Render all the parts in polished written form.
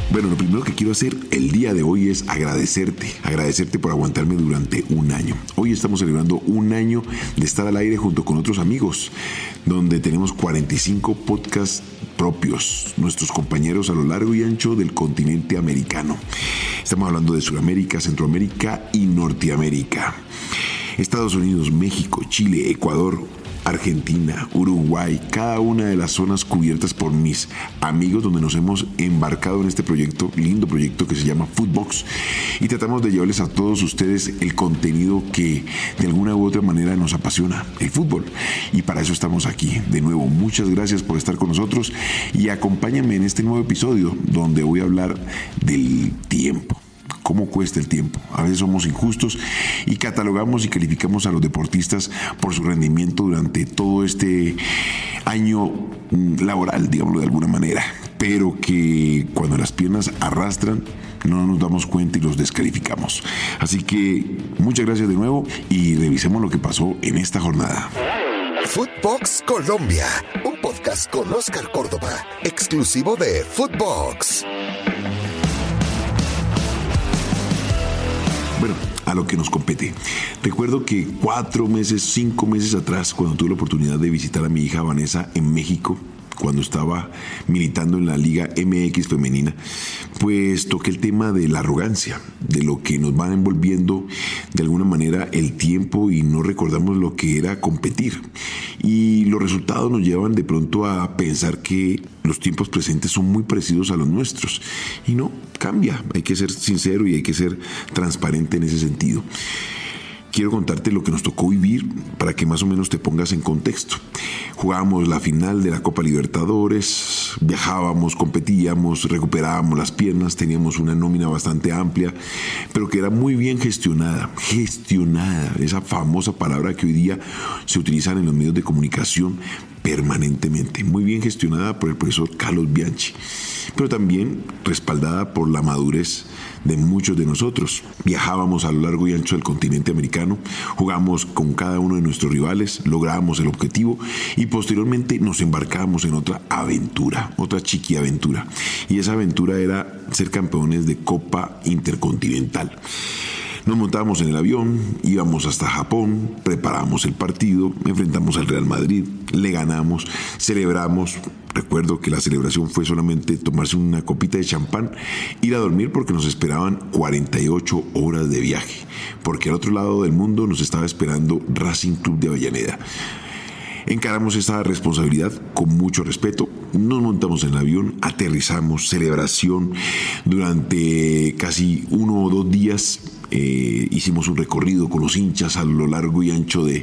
Bueno, lo primero que quiero hacer el día de hoy es agradecerte por aguantarme durante un año. Hoy estamos celebrando un año de estar al aire junto con otros amigos, donde tenemos 45 podcasts propios, nuestros compañeros a lo largo y ancho del continente americano. Estamos hablando de Sudamérica, Centroamérica y Norteamérica. Estados Unidos, México, Chile, Ecuador, Argentina, Uruguay, cada una de las zonas cubiertas por mis amigos donde nos hemos embarcado en este proyecto, lindo proyecto que se llama Footbox, y tratamos de llevarles a todos ustedes el contenido que de alguna u otra manera nos apasiona, el fútbol, y para eso estamos aquí. De nuevo, muchas gracias por estar con nosotros y acompáñenme en este nuevo episodio donde voy a hablar del tiempo. ¿Cómo cuesta el tiempo? A veces somos injustos y catalogamos y calificamos a los deportistas por su rendimiento durante todo este año laboral, digámoslo de alguna manera, pero que cuando las piernas arrastran no nos damos cuenta y los descalificamos. Así que muchas gracias de nuevo y revisemos lo que pasó en esta jornada. Footbox Colombia, un podcast con Oscar Córdoba, exclusivo de Footbox. Bueno, a lo que nos compete. Recuerdo que 5 meses atrás, cuando tuve la oportunidad de visitar a mi hija Vanessa en México, cuando estaba militando en la Liga MX femenina, pues toqué el tema de la arrogancia, de lo que nos va envolviendo de alguna manera el tiempo y no recordamos lo que era competir. Y los resultados nos llevan de pronto a pensar que los tiempos presentes son muy parecidos a los nuestros. Y no, cambia. Hay que ser sincero y hay que ser transparente en ese sentido. Quiero contarte lo que nos tocó vivir para que más o menos te pongas en contexto. Jugábamos la final de la Copa Libertadores, viajábamos, competíamos, recuperábamos las piernas, teníamos una nómina bastante amplia, pero que era muy bien gestionada, esa famosa palabra que hoy día se utiliza en los medios de comunicación permanentemente, muy bien gestionada por el profesor Carlos Bianchi, pero también respaldada por la madurez de muchos de nosotros. Viajábamos a lo largo y ancho del continente americano, jugamos con cada uno de nuestros rivales, lográbamos el objetivo y posteriormente nos embarcábamos en otra aventura, otra chiquiaventura. Y esa aventura era ser campeones de Copa Intercontinental. Nos montábamos en el avión, íbamos hasta Japón, preparamos el partido, enfrentamos al Real Madrid, le ganamos, celebramos. Recuerdo que la celebración fue solamente tomarse una copita de champán, ir a dormir porque nos esperaban 48 horas de viaje, porque al otro lado del mundo nos estaba esperando Racing Club de Avellaneda. Encaramos esta responsabilidad con mucho respeto, nos montamos en el avión, aterrizamos, celebración, durante casi 1 o 2 días hicimos un recorrido con los hinchas a lo largo y ancho de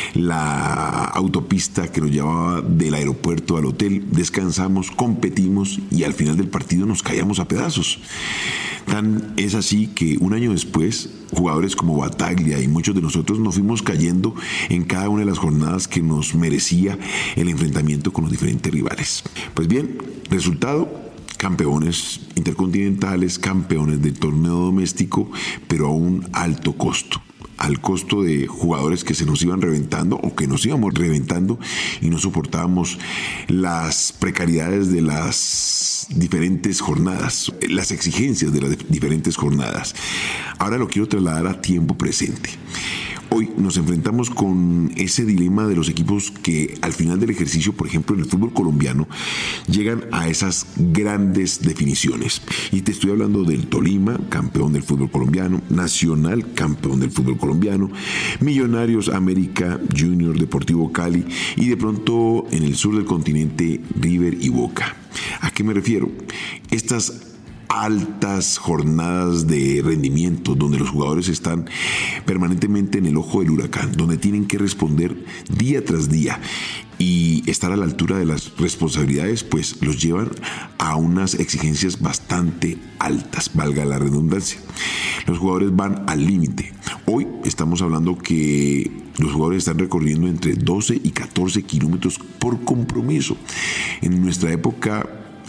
la autopista que nos llevaba del aeropuerto al hotel, descansamos, competimos y al final del partido nos caíamos a pedazos. Tan es así que un año después, jugadores como Bataglia y muchos de nosotros nos fuimos cayendo en cada una de las jornadas que nos merecía el enfrentamiento con los diferentes rivales. Pues bien, resultado: campeones intercontinentales, campeones del torneo doméstico, pero a un alto costo. Al costo de jugadores que se nos iban reventando o que nos íbamos reventando y no soportábamos las precariedades de las diferentes jornadas, las exigencias de las diferentes jornadas. Ahora lo quiero trasladar a tiempo presente. Hoy nos enfrentamos con ese dilema de los equipos que al final del ejercicio, por ejemplo en el fútbol colombiano, llegan a esas grandes definiciones. Y te estoy hablando del Tolima, campeón del fútbol colombiano, Nacional, campeón del fútbol colombiano, Millonarios, América, Junior, Deportivo Cali y de pronto en el sur del continente, River y Boca. ¿A qué me refiero? Estas altas jornadas de rendimiento donde los jugadores están permanentemente en el ojo del huracán, donde tienen que responder día tras día y estar a la altura de las responsabilidades, pues los llevan a unas exigencias bastante altas, valga la redundancia. Los jugadores van al límite. Hoy estamos hablando que los jugadores están recorriendo entre 12 y 14 kilómetros por compromiso. En nuestra época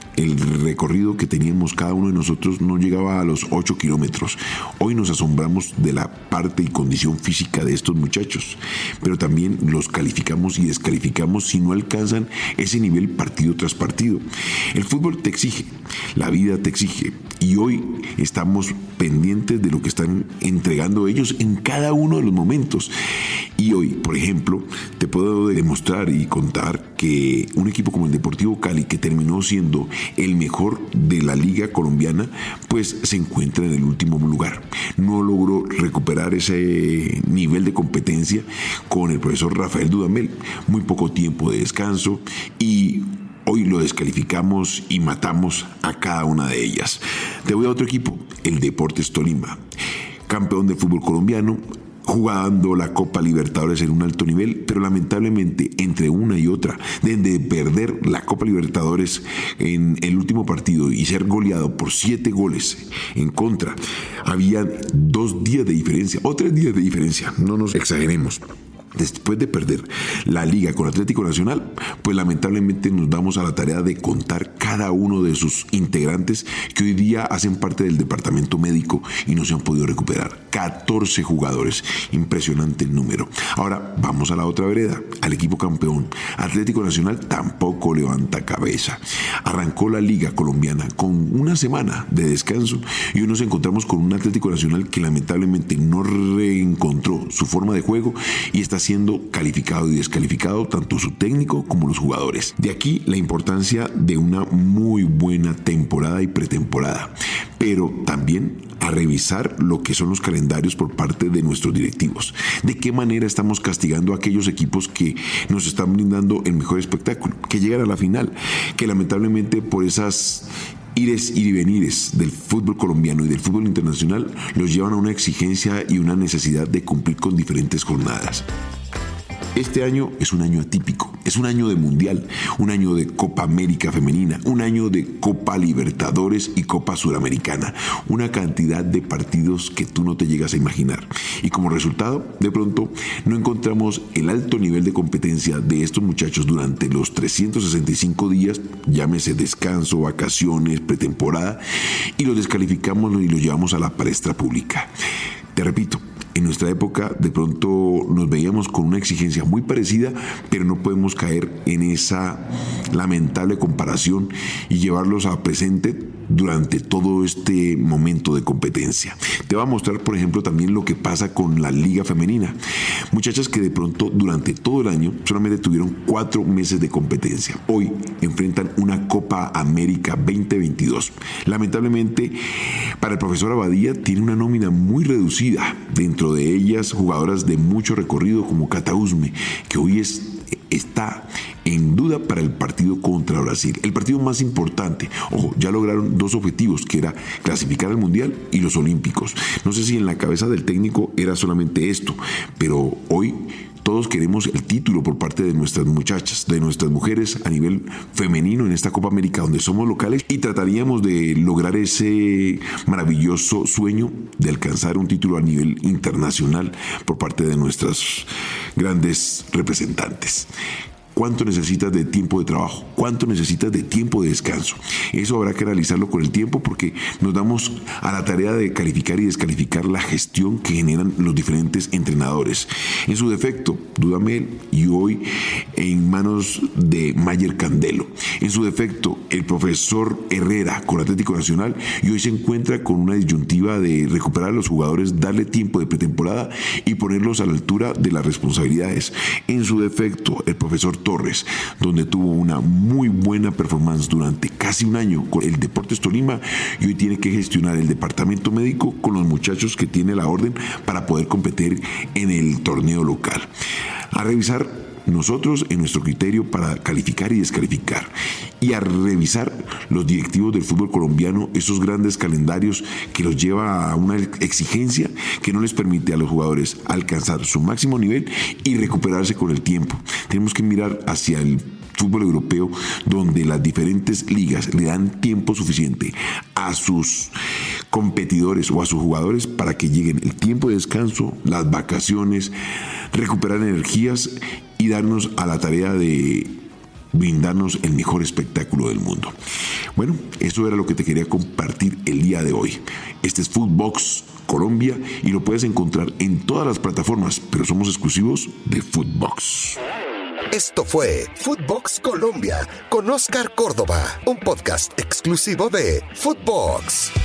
el recorrido que teníamos cada uno de nosotros no llegaba a los 8 kilómetros. Hoy nos asombramos de la parte y condición física de estos muchachos, pero también los calificamos y descalificamos si no alcanzan ese nivel partido tras partido. El fútbol te exige, la vida te exige, y hoy estamos pendientes de lo que están entregando ellos en cada uno de los momentos. Y hoy, por ejemplo, te puedo demostrar y contar que un equipo como el Deportivo Cali, que terminó siendo el mejor de la liga colombiana, pues se encuentra en el último lugar. No logró recuperar ese nivel de competencia con el profesor Rafael Dudamel. Muy poco tiempo de descanso y hoy lo descalificamos y matamos a cada una de ellas. Te voy a otro equipo, el Deportes Tolima, campeón del fútbol colombiano, jugando la Copa Libertadores en un alto nivel, pero lamentablemente entre una y otra, desde perder la Copa Libertadores en el último partido y ser goleado por 7 goles en contra, había 2 días de diferencia o 3 días de diferencia, no nos exageremos. Después de perder la liga con Atlético Nacional, pues lamentablemente nos damos a la tarea de contar cada uno de sus integrantes que hoy día hacen parte del departamento médico y no se han podido recuperar. 14 jugadores, impresionante el número. Ahora vamos a la otra vereda, al equipo campeón. Atlético Nacional tampoco levanta cabeza. Arrancó la liga colombiana con una semana de descanso y hoy nos encontramos con un Atlético Nacional que lamentablemente no reencontró su forma de juego y está siendo calificado y descalificado tanto su técnico como los jugadores. De aquí la importancia de una muy buena temporada y pretemporada, pero también a revisar lo que son los calendarios por parte de nuestros directivos. ¿De qué manera estamos castigando a aquellos equipos que nos están brindando el mejor espectáculo, que llegan a la final, que lamentablemente por esas ires y venires del fútbol colombiano y del fútbol internacional los llevan a una exigencia y una necesidad de cumplir con diferentes jornadas? Este año es un año atípico, es un año de Mundial, un año de Copa América Femenina, un año de Copa Libertadores y Copa Suramericana, una cantidad de partidos que tú no te llegas a imaginar. Y como resultado, de pronto, no encontramos el alto nivel de competencia de estos muchachos durante los 365 días, llámese descanso, vacaciones, pretemporada, y los descalificamos y los llevamos a la palestra pública. Te repito, en nuestra época de pronto nos veíamos con una exigencia muy parecida, pero no podemos caer en esa lamentable comparación y llevarlos a presente durante todo este momento de competencia. Te voy a mostrar, por ejemplo, también lo que pasa con la Liga Femenina. Muchachas que de pronto durante todo el año solamente tuvieron 4 meses de competencia. Hoy enfrentan una Copa América 2022. Lamentablemente, para el profesor Abadía tiene una nómina muy reducida. Dentro de ellas, jugadoras de mucho recorrido como Cata Usme, que hoy está en duda para el partido contra Brasil, el partido más importante. Ojo, ya lograron 2 objetivos, que era clasificar al Mundial y los Olímpicos. No sé si en la cabeza del técnico era solamente esto, pero hoy todos queremos el título por parte de nuestras muchachas, de nuestras mujeres a nivel femenino en esta Copa América, donde somos locales, y trataríamos de lograr ese maravilloso sueño de alcanzar un título a nivel internacional por parte de nuestras grandes representantes. ¿Cuánto necesitas de tiempo de trabajo? ¿Cuánto necesitas de tiempo de descanso? Eso habrá que analizarlo con el tiempo, porque nos damos a la tarea de calificar y descalificar la gestión que generan los diferentes entrenadores. En su defecto, Dudamel, y hoy en manos de Mayer Candelo. En su defecto, el profesor Herrera con Atlético Nacional, y hoy se encuentra con una disyuntiva de recuperar a los jugadores, darle tiempo de pretemporada y ponerlos a la altura de las responsabilidades. En su defecto, el profesor Torres, donde tuvo una muy buena performance durante casi un año con el Deportes Tolima, y hoy tiene que gestionar el departamento médico con los muchachos que tiene la orden para poder competir en el torneo local. A revisar nosotros en nuestro criterio para calificar y descalificar, y a revisar los directivos del fútbol colombiano esos grandes calendarios que los lleva a una exigencia que no les permite a los jugadores alcanzar su máximo nivel y recuperarse con el tiempo. Tenemos que mirar hacia el fútbol europeo, donde las diferentes ligas le dan tiempo suficiente a sus competidores o a sus jugadores para que lleguen el tiempo de descanso, las vacaciones, recuperar energías y darnos a la tarea de brindarnos el mejor espectáculo del mundo. Bueno, eso era lo que te quería compartir el día de hoy. Este es Footbox Colombia y lo puedes encontrar en todas las plataformas, pero somos exclusivos de Footbox. Esto fue Footbox Colombia con Oscar Córdoba, un podcast exclusivo de Footbox.